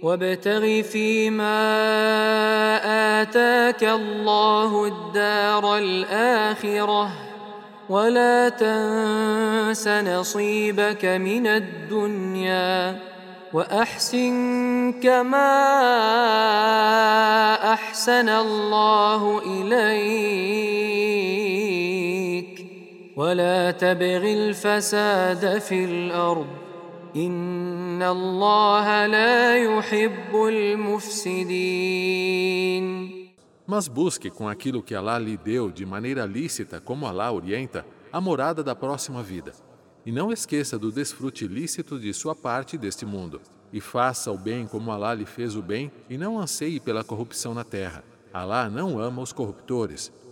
وابتغ فيما آتاك الله الدار الآخرة ولا تنس نصيبك من الدنيا وأحسن كما أحسن الله إليك ولا تبغ الفساد في الأرض إن الله لا يحب المفسدين. Mas busque com aquilo que Alá lhe deu de maneira lícita, como Alá orienta, a morada da próxima vida. E não esqueça do desfrute lícito de sua parte deste mundo. E faça o bem como Alá lhe fez o bem e não anseie pela corrupção na terra. Alá não ama os corruptores.